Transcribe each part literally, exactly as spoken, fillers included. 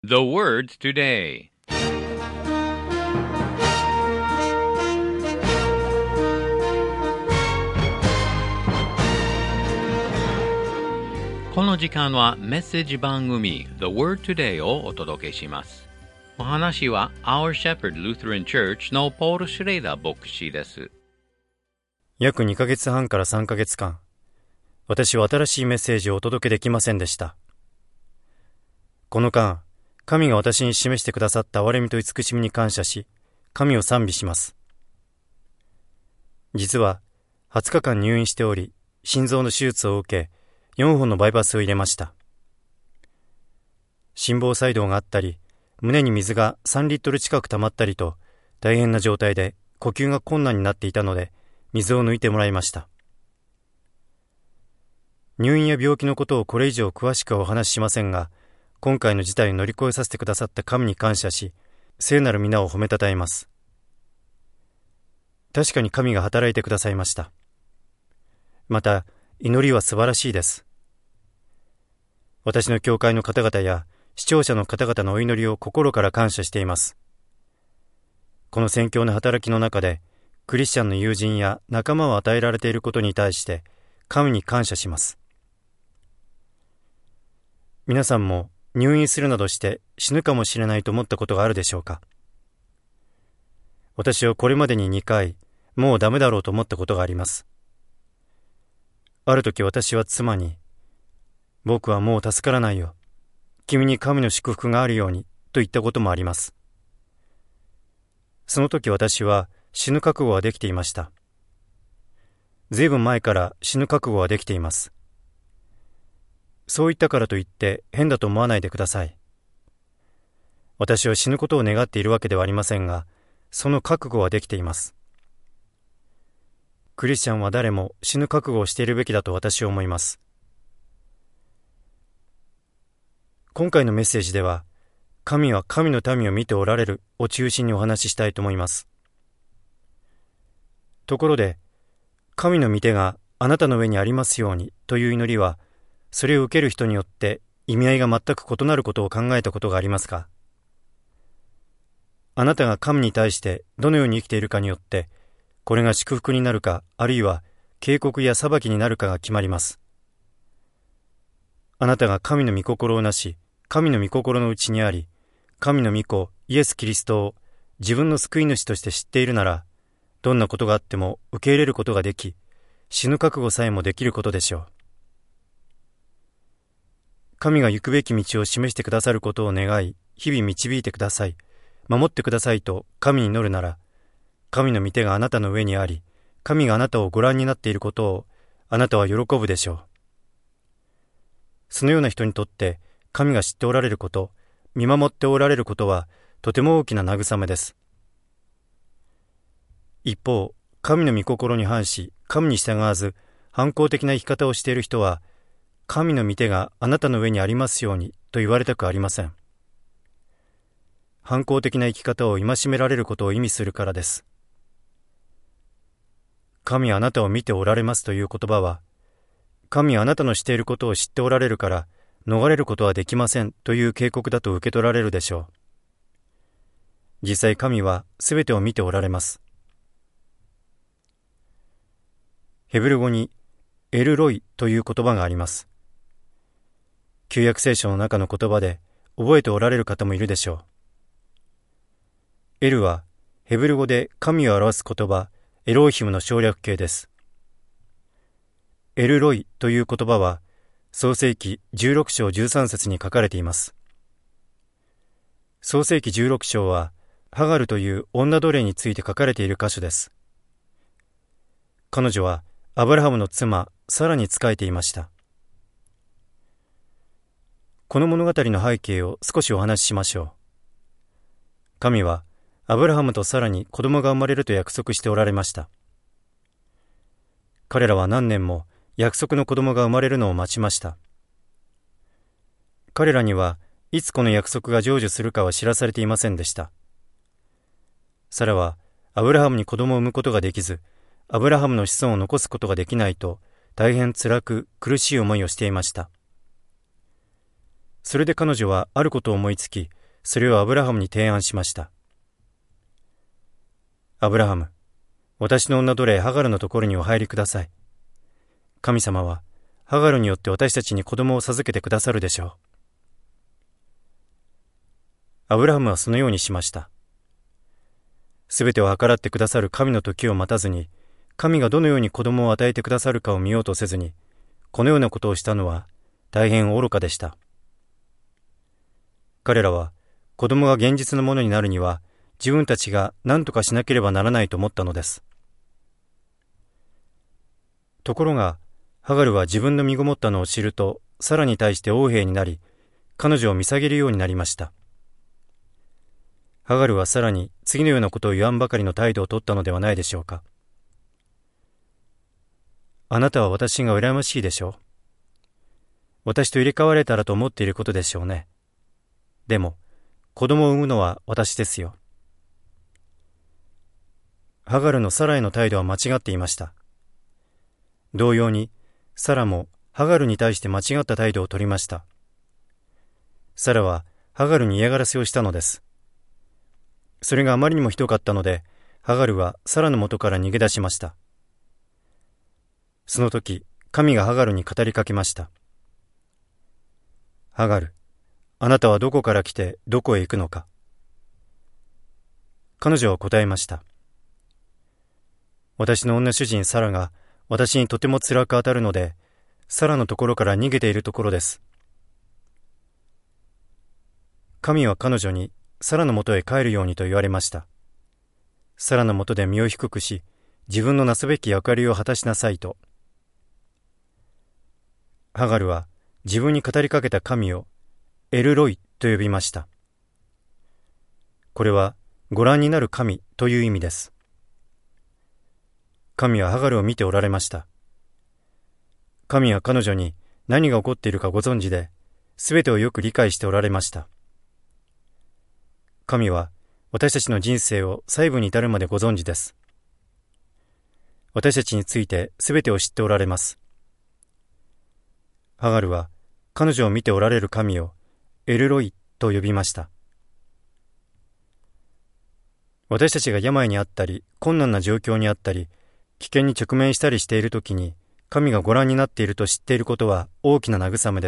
The word today. この時間はメッセージ番組 The Word Today をお届けします。お話は Our Shepherd Lutheran Church のポール・シュレイダー牧師です。 約にかげつはんからさんかげつかん、私は新しいメッセージをお届けできませんでした。この間、神が私に示してくださった憐れみと慈しみに感謝し、神を賛美します。実は、はつかかん入院しており、心臓の手術を受け、よんほんのバイパスを入れました。心房細動があったり、胸に水がさんリットル近く溜まったりと、大変な状態で呼吸が困難になっていたので、水を抜いてもらいました。入院や病気のことをこれ以上詳しくはお話ししませんが、今回の事態を乗り越えさせてくださった神に感謝し、聖なる皆を褒めたたえます。確かに神が働いてくださいました。また、祈りは素晴らしいです。私の教会の方々や視聴者の方々のお祈りを心から感謝しています。この宣教の働きの中で、クリスチャンの友人や仲間を与えられていることに対して、神に感謝します。皆さんも入院するなどして死ぬかもしれないと思ったことがあるでしょうか。私はこれまでににかい、もうダメだろうと思ったことがあります。ある時私は妻に、僕はもう助からないよ。君に神の祝福があるように、と言ったこともあります。その時私は死ぬ覚悟はできていました。ずいぶん前から死ぬ覚悟はできています。そう言ったからといって変だと思わないでください。私は死ぬことを願っているわけではありませんが、その覚悟はできています。クリスチャンは誰も死ぬ覚悟をしているべきだと私は思います。今回のメッセージでは、神は神の民を見ておられるを中心にお話ししたいと思います。ところで、神の御手があなたの上にありますようにという祈りは、それを受ける人によって意味合いが全く異なることを考えたことがありますか？あなたが神に対してどのように生きているかによって、これが祝福になるか、あるいは警告や裁きになるかが決まります。あなたが神の御心をなし、神の御心のうちにあり、神の御子イエス・キリストを自分の救い主として知っているなら、どんなことがあっても受け入れることができ、死ぬ覚悟さえもできることでしょう。神が行くべき道を示してくださることを願い、日々導いてください、守ってくださいと神に祈るなら、神の御手があなたの上にあり、神があなたをご覧になっていることをあなたは喜ぶでしょう。そのような人にとって神が知っておられること、見守っておられることはとても大きな慰めです。一方、神の御心に反し、神に従わず反抗的な生き方をしている人は、神の御手があなたの上にありますようにと言われたくありません。反抗的な生き方を戒められることを意味するからです。神はあなたを見ておられますという言葉は、神はあなたのしていることを知っておられるから逃れることはできませんという警告だと受け取られるでしょう。実際神はすべてを見ておられます。ヘブル語にエルロイという言葉があります。旧約聖書の中の言葉で覚えておられる方もいるでしょう。エルはヘブル語で神を表す言葉エローヒムの省略形です。エルロイという言葉は創世記じゅうろく章じゅうさん節に書かれています。創世記じゅうろく章はハガルという女奴隷について書かれている箇所です。彼女はアブラハムの妻サラに仕えていました。この物語の背景を少しお話ししましょう。神はアブラハムとサラに子供が生まれると約束しておられました。彼らは何年も約束の子供が生まれるのを待ちました。彼らにはいつこの約束が成就するかは知らされていませんでした。サラはアブラハムに子供を産むことができず、アブラハムの子孫を残すことができないと大変辛く苦しい思いをしていました。 それで彼女はあることを思いつき、それをアブラハムに提案しました。アブラハム、私の女奴隷ハガルのところにお入りください。神様はハガルによって私たちに子供を授けてくださるでしょう。アブラハムはそのようにしました。すべてを計らってくださる神の時を待たずに、神がどのように子供を与えてくださるかを見ようとせずに、このようなことをしたのは大変愚かでした。彼らは子供が現実のものになるには自分たちが何とかしなければならないと思ったのです。ところがハガルは自分の身ごもったのを知ると、サラに対して横柄になり、彼女を見下げるようになりました。ハガルはサラに次のようなことを言わんばかりの態度を取ったのではないでしょうか。あなたは私が羨ましいでしょう。私と入れ替われたらと思っていることでしょうね。でも、子供を産むのは私ですよ。ハガルのサラへの態度は間違っていました。同様に、サラもハガルに対して間違った態度を取りました。サラはハガルに嫌がらせをしたのです。それがあまりにもひどかったので、ハガルはサラの元から逃げ出しました。その時、神がハガルに語りかけました。ハガル、あなたはどこから来てどこへ行くのか。彼女は答えました。私の女主人サラが私にとても辛く当たるので、サラのところから逃げているところです。神は彼女にサラのもとへ帰るようにと言われました。サラのもとで身を低くし、自分のなすべき役割を果たしなさいと。ハガルは自分に語りかけた神をエルロイと呼びました。これはご覧になる神という意味です。神はハガルを見ておられました。神は彼女に何が起こっているかご存知で、すべてをよく理解しておられました。神は私たちの人生を細部に至るまでご存知です。私たちについてすべてを知っておられます。ハガルは彼女を見ておられる神をエルロイと呼びました。私たちが病にあったり、困難な状況にあったり、危険に直面したりしているときに、神がご覧になっていると知っていることは大きな慰めです。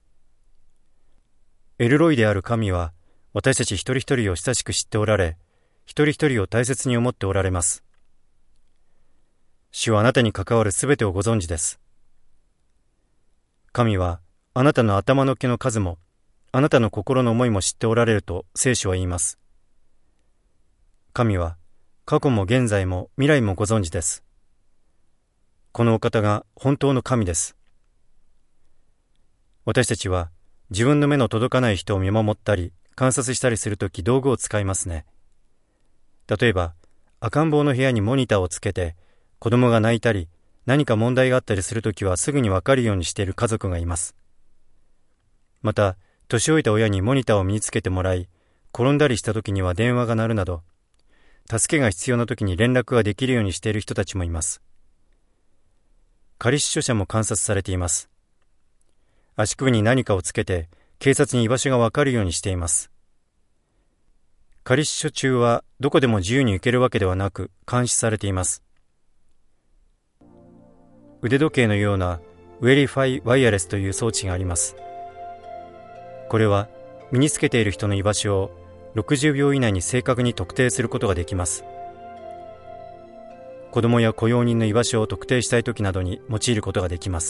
エルロイである神は、私たち一人一人を親しく知っておられ、一人一人を大切に思っておられます。主はあなたに関わるすべてをご存知です。神は、あなたの頭の毛の数も、あなたの心の思いも知っておられると聖書は言います。神は、過去も現在も未来もご存知です。このお方が本当の神です。私たちは自分の目の届かない人を見守ったり観察したりするとき道具を使いますね。例えば赤ん坊の部屋にモニターをつけて子供が泣いたり何か問題があったりするときはすぐにわかるようにしている家族がいます。また年老いた親にモニターを身につけてもらい転んだりしたときには電話が鳴るなど助けが必要なときに連絡ができるようにしている人たちもいます。仮出所者も観察されています。足首に何かをつけて警察に居場所がわかるようにしています。仮出所中はどこでも自由に行けるわけではなく監視されています。腕時計のようなウェリファイワイヤレスという装置があります。これは身につけている人の居場所をろくじゅうびょう以内に正確に特定することができます。子供や雇用人の居場所を特定したいときなどに用いることができます。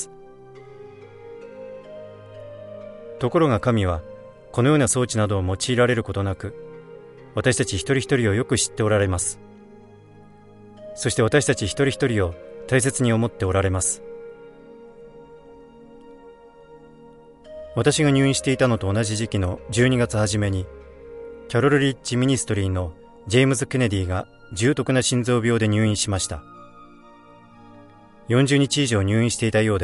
ところが神はこのような装置などを用いられることなく、私たち一人一人をよく知っておられます。そして私たち一人一人を大切に思っておられます。私が入院していたのと同じ時期のじゅうにがつ初めに、キャロルリッジミニストリーのジェームズ・ケネディが重篤な心臓病で入院しました。よんじゅうにち以上入院していたようです。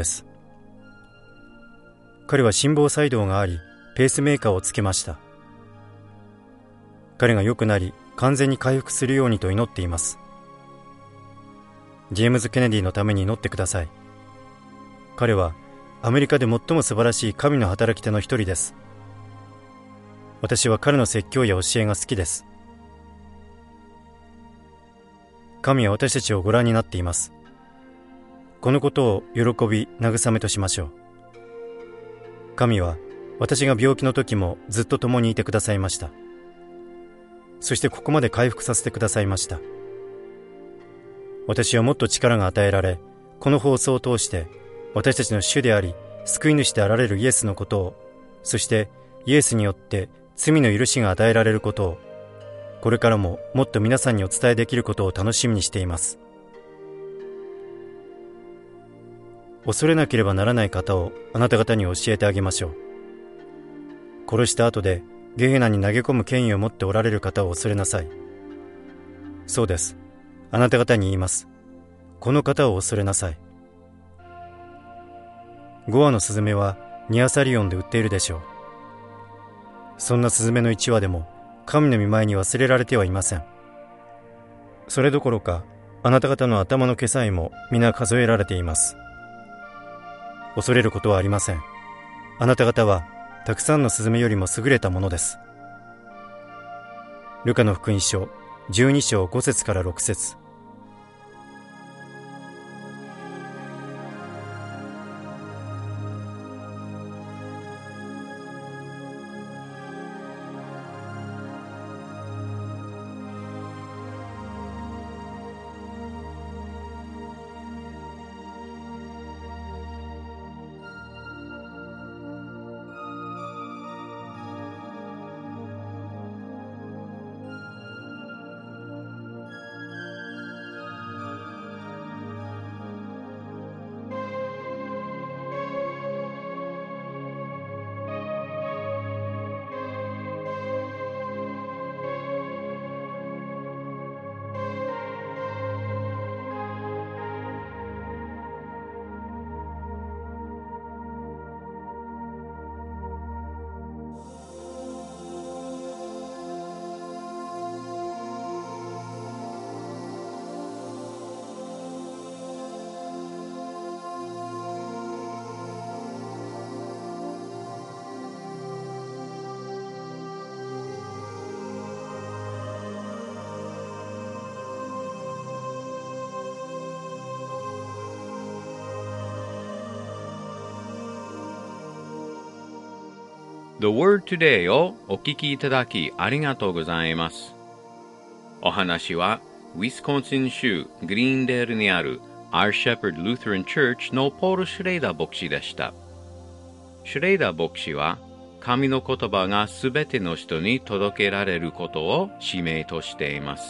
彼は心房細動があり、ペースメーカーをつけました。彼が良くなり、完全に回復するようにと祈っています。ジェームズ・ケネディのために祈ってください。彼はアメリカで最も素晴らしい神の働き手の一人です。 私は彼の説教や教えが好きです。神は私たちをご覧になっています。このことを喜び慰めとしましょう。神は私が病気の時もずっと共にいてくださいました。そしてここまで回復させてくださいました。私はもっと力が与えられ、この放送を通して私たちの主であり救い主であられるイエスのことを、そしてイエスによって罪の許しが与えられることを、これからももっと皆さんにお伝えできることを楽しみにしています。恐れなければならない方をあなた方に教えてあげましょう。殺した後でゲヘナに投げ込む権威を持っておられる方を恐れなさい。そうです。あなた方に言います。この方を恐れなさい。ごわのスズメはニアサリオンで売っているでしょう。そんなスズメのいちわでも神の御前に忘れられてはいません。それどころかあなた方の頭の毛さえも皆数えられています。恐れることはありません。あなた方はたくさんのスズメよりも優れたものです。ルカの福音書じゅうにしょうごせつからろくせつ。 The Word Today をお聞きいただきありがとうございます。お話はウィスコンシン州グリーンデールにある Our Shepherd Lutheran Church のポール・シュレイダー牧師でした。シュレイダー牧師は神の言葉がすべての人に届けられることを使命としています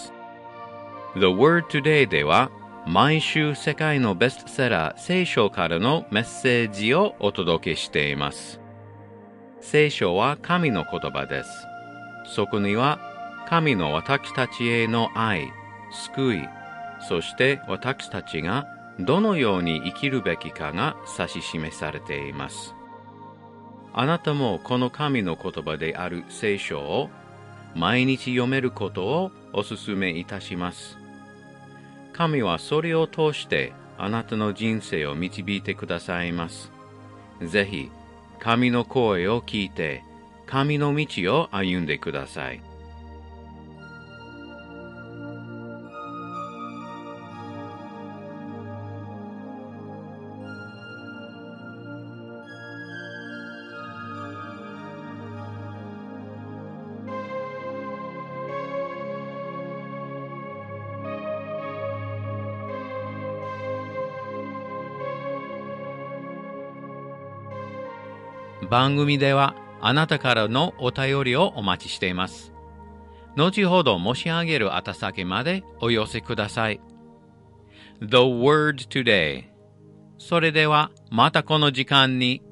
。The Word Today では毎週世界のベストセラー聖書からのメッセージをお届けしています。聖書は神の言葉です。そこには神の私たちへの愛、救い、そして私たちがどのように生きるべきかが指し示されています。あなたもこの神の言葉である聖書を毎日読めることをお勧めいたします。神はそれを通してあなたの人生を導いてくださいます。ぜひ神の声を聞いて、神の道を歩んでください。番組ではあなたからのお便りをお待ちしています。後ほど申し上げる宛先までお寄せください。The Word Today。それではまたこの時間に